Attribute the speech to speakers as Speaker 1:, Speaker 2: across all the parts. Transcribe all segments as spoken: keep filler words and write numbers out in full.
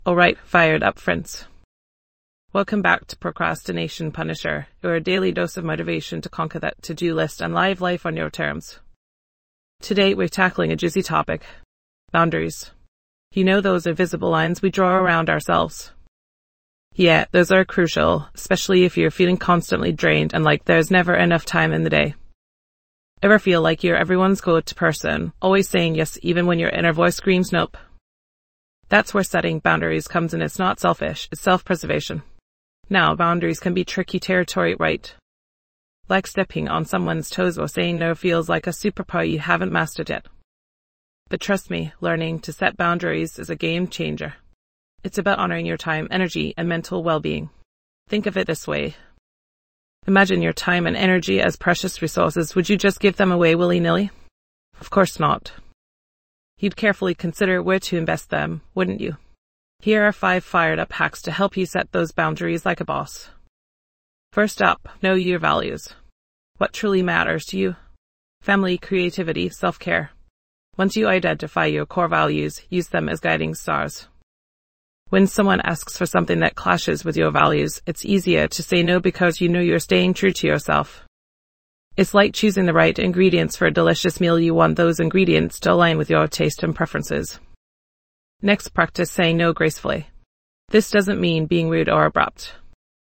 Speaker 1: Alright, fired up friends. Welcome back to Procrastination Punisher, your daily dose of motivation to conquer that to-do list and live life on your terms. Today we're tackling a juicy topic. Boundaries. You know those invisible lines we draw around ourselves? Yeah, those are crucial, especially if you're feeling constantly drained and like there's never enough time in the day. Ever feel like you're everyone's go-to person, always saying yes even when your inner voice screams nope? That's where setting boundaries comes in. It's not selfish, it's self-preservation. Now, boundaries can be tricky territory, right? Like stepping on someone's toes or saying no feels like a superpower you haven't mastered yet. But trust me, learning to set boundaries is a game changer. It's about honoring your time, energy, and mental well-being. Think of it this way. Imagine your time and energy as precious resources. Would you just give them away willy-nilly? Of course not. You'd carefully consider where to invest them, wouldn't you? Here are five fired-up hacks to help you set those boundaries like a boss. First up, know your values. What truly matters to you? Family, creativity, self-care. Once you identify your core values, use them as guiding stars. When someone asks for something that clashes with your values, it's easier to say no because you know you're staying true to yourself. It's like choosing the right ingredients for a delicious meal. You want those ingredients to align with your taste and preferences. Next, practice saying no gracefully. This doesn't mean being rude or abrupt.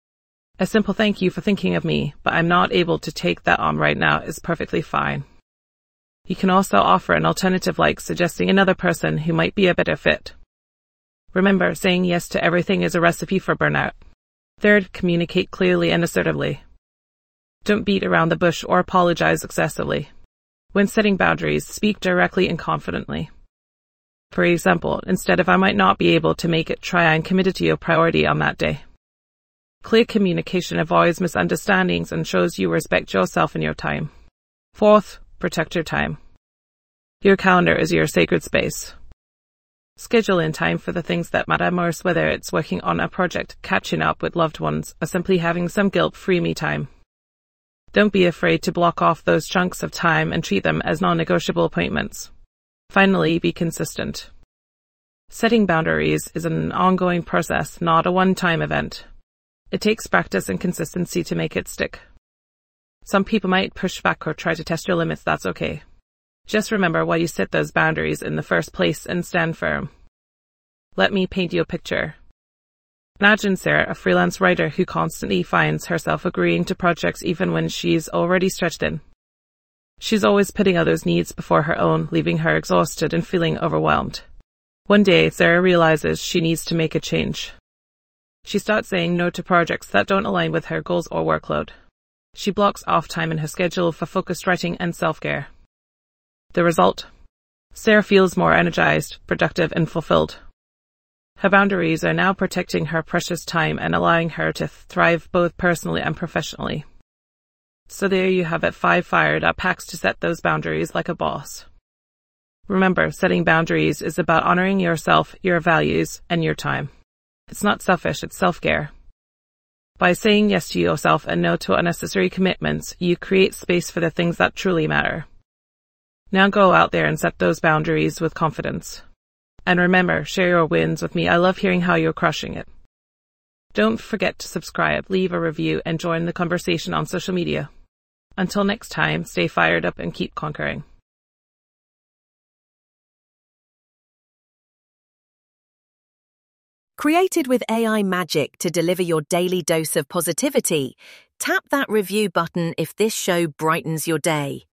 Speaker 1: A simple thank you for thinking of me, but I'm not able to take that on right now is perfectly fine. You can also offer an alternative, like suggesting another person who might be a better fit. Remember, saying yes to everything is a recipe for burnout. Third, communicate clearly and assertively. Don't beat around the bush or apologize excessively. When setting boundaries, speak directly and confidently. For example, instead of "I might not be able to make it," try "I'm committed to your priority on that day." Clear communication avoids misunderstandings and shows you respect yourself and your time. Fourth, protect your time. Your calendar is your sacred space. Schedule in time for the things that matter most, whether it's working on a project, catching up with loved ones, or simply having some guilt-free me time. Don't be afraid to block off those chunks of time and treat them as non-negotiable appointments. Finally, be consistent. Setting boundaries is an ongoing process, not a one-time event. It takes practice and consistency to make it stick. Some people might push back or try to test your limits. That's okay. Just remember why you set those boundaries in the first place and stand firm. Let me paint you a picture. Imagine Sarah, a freelance writer who constantly finds herself agreeing to projects even when she's already stretched thin. She's always putting others' needs before her own, leaving her exhausted and feeling overwhelmed. One day, Sarah realizes she needs to make a change. She starts saying no to projects that don't align with her goals or workload. She blocks off time in her schedule for focused writing and self-care. The result? Sarah feels more energized, productive, and fulfilled. Her boundaries are now protecting her precious time and allowing her to thrive both personally and professionally. So there you have it, five fired-up hacks to set those boundaries like a boss. Remember, setting boundaries is about honoring yourself, your values, and your time. It's not selfish, it's self-care. By saying yes to yourself and no to unnecessary commitments, you create space for the things that truly matter. Now go out there and set those boundaries with confidence. And remember, share your wins with me. I love hearing how you're crushing it. Don't forget to subscribe, leave a review, and join the conversation on social media. Until next time, stay fired up and keep conquering.
Speaker 2: Created with A I magic to deliver your daily dose of positivity, tap that review button if this show brightens your day.